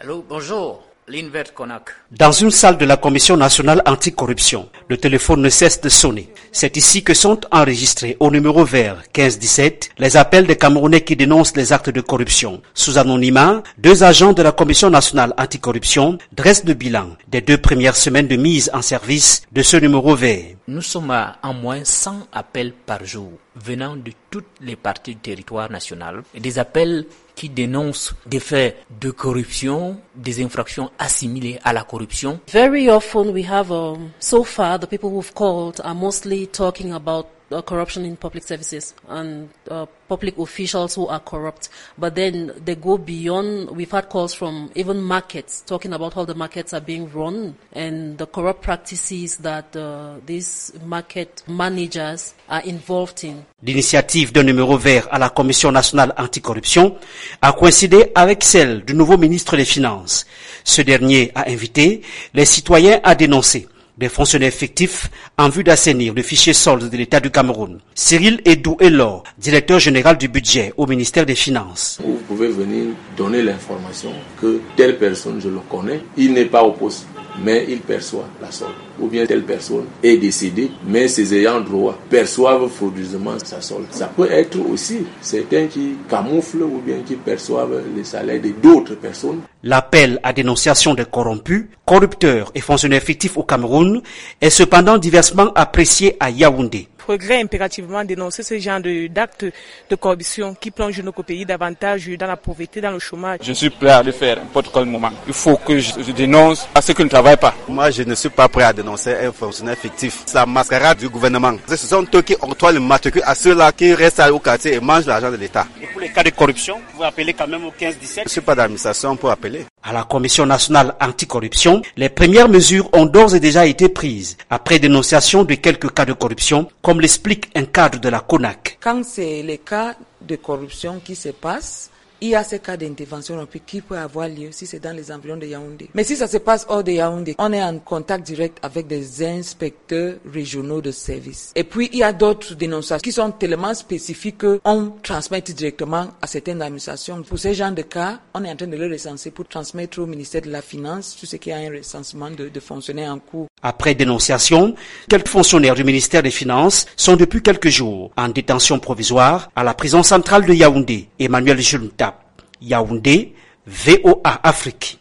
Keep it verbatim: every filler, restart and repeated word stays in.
Allô, bonjour, Linvert Konak. Dans une salle de la Commission nationale anticorruption, le téléphone ne cesse de sonner. C'est ici que sont enregistrés au numéro vert quinze dix-sept les appels des Camerounais qui dénoncent les actes de corruption. Sous anonymat, deux agents de la Commission nationale anticorruption dressent le bilan des deux premières semaines de mise en service de ce numéro vert. Nous sommes à en moins cent appels par jour venant de toutes les parties du territoire national. Et des appels qui dénoncent des faits de corruption, des infractions assimilées à la corruption. Very often we have, um, so far, the people who've called are mostly talking about uh, corruption in public services and uh, public officials who are corrupt. But then they go beyond. We've had calls from even markets talking about how the markets are being run and the corrupt practices that uh, these market managers are involved in. L'initiative d'un numéro vert à la Commission nationale anticorruption a coïncidé avec celle du nouveau ministre des Finances. Ce dernier a invité les citoyens à dénoncer des fonctionnaires fictifs en vue d'assainir le fichier solde de l'État du Cameroun. Cyril Edou-Elor, directeur général du budget au ministère des Finances. Vous pouvez venir donner l'information que telle personne, je le connais, il n'est pas au poste, mais il perçoit la solde. Ou bien telle personne est décédée, mais ses ayants droit perçoivent frauduleusement sa solde. Ça peut être aussi certains qui camouflent ou bien qui perçoivent les salaires de d'autres personnes. L'appel à dénonciation des corrompus, corrupteurs et fonctionnaires fictifs au Cameroun est cependant diversement apprécié à Yaoundé. Il faudrait impérativement dénoncer ce genre de, d'actes de corruption qui plongent notre pays davantage dans la pauvreté, dans le chômage. Je suis prêt à le faire à n'importe quel moment. Il faut que je, je dénonce à ceux qui ne travaillent pas. Moi, je ne suis pas prêt à dénoncer un fonctionnaire fictif. C'est la mascarade du gouvernement. Ce sont eux qui octroient le matricule à ceux-là qui restent au quartier et mangent l'argent de l'État. Et pour les cas de corruption, vous appelez quand même au quinze dix-sept. Je ne suis pas d'administration pour appeler. À la Commission nationale anticorruption, les premières mesures ont d'ores et déjà été prises après dénonciation de quelques cas de corruption, comme l'explique un cadre de la CONAC. Quand c'est les cas de corruption qui se passent, il y a ces cas d'intervention rapide qui peut avoir lieu si c'est dans les environs de Yaoundé. Mais si ça se passe hors de Yaoundé, on est en contact direct avec des inspecteurs régionaux de service. Et puis, il y a d'autres dénonciations qui sont tellement spécifiques qu'on transmet directement à certaines administrations. Pour ces genres de cas, on est en train de les recenser pour transmettre au ministère de la Finance tout ce qui a un recensement de, de fonctionnaires en cours. Après dénonciation, quelques fonctionnaires du ministère des Finances sont depuis quelques jours en détention provisoire à la prison centrale de Yaoundé. Emmanuel Junta, Yaoundé, V O A Afrique.